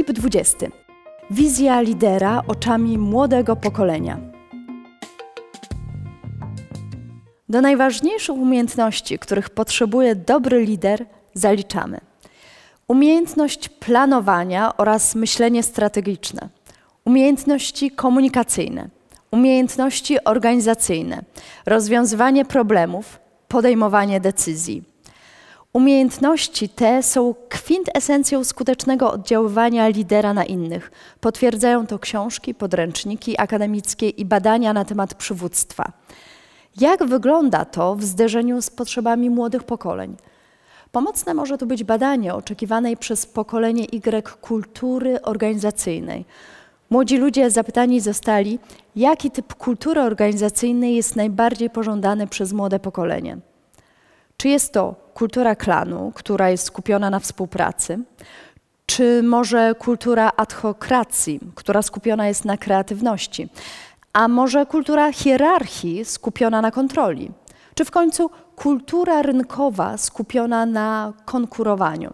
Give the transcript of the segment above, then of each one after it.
Tip 20. Wizja lidera oczami młodego pokolenia. Do najważniejszych umiejętności, których potrzebuje dobry lider, zaliczamy umiejętność planowania oraz myślenie strategiczne, umiejętności komunikacyjne, umiejętności organizacyjne, rozwiązywanie problemów, podejmowanie decyzji. Umiejętności te są kwintesencją skutecznego oddziaływania lidera na innych. Potwierdzają to książki, podręczniki akademickie i badania na temat przywództwa. Jak wygląda to w zderzeniu z potrzebami młodych pokoleń? Pomocne może tu być badanie oczekiwanej przez pokolenie Y kultury organizacyjnej. Młodzi ludzie zapytani zostali, jaki typ kultury organizacyjnej jest najbardziej pożądany przez młode pokolenie. Czy jest to kultura klanu, która jest skupiona na współpracy? Czy może kultura adhokracji, która skupiona jest na kreatywności? A może kultura hierarchii skupiona na kontroli? Czy w końcu kultura rynkowa skupiona na konkurowaniu?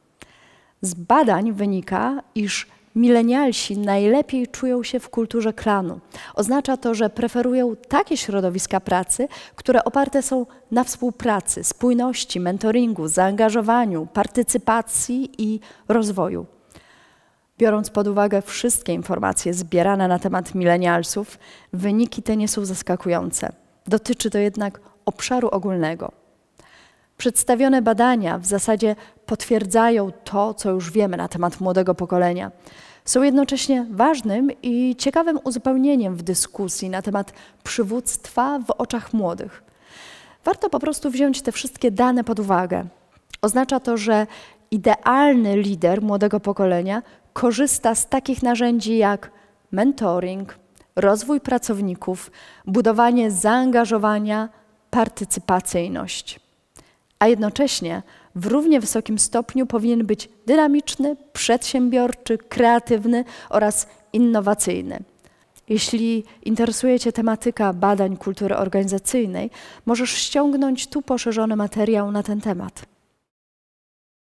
Z badań wynika, iż milenialsi najlepiej czują się w kulturze klanu. Oznacza to, że preferują takie środowiska pracy, które oparte są na współpracy, spójności, mentoringu, zaangażowaniu, partycypacji i rozwoju. Biorąc pod uwagę wszystkie informacje zbierane na temat milenialsów, wyniki te nie są zaskakujące. Dotyczy to jednak obszaru ogólnego. Przedstawione badania w zasadzie potwierdzają to, co już wiemy na temat młodego pokolenia. Są jednocześnie ważnym i ciekawym uzupełnieniem w dyskusji na temat przywództwa w oczach młodych. Warto po prostu wziąć te wszystkie dane pod uwagę. Oznacza to, że idealny lider młodego pokolenia korzysta z takich narzędzi jak mentoring, rozwój pracowników, budowanie zaangażowania, partycypacyjność. A jednocześnie w równie wysokim stopniu powinien być dynamiczny, przedsiębiorczy, kreatywny oraz innowacyjny. Jeśli interesuje Cię tematyka badań kultury organizacyjnej, możesz ściągnąć tu poszerzony materiał na ten temat.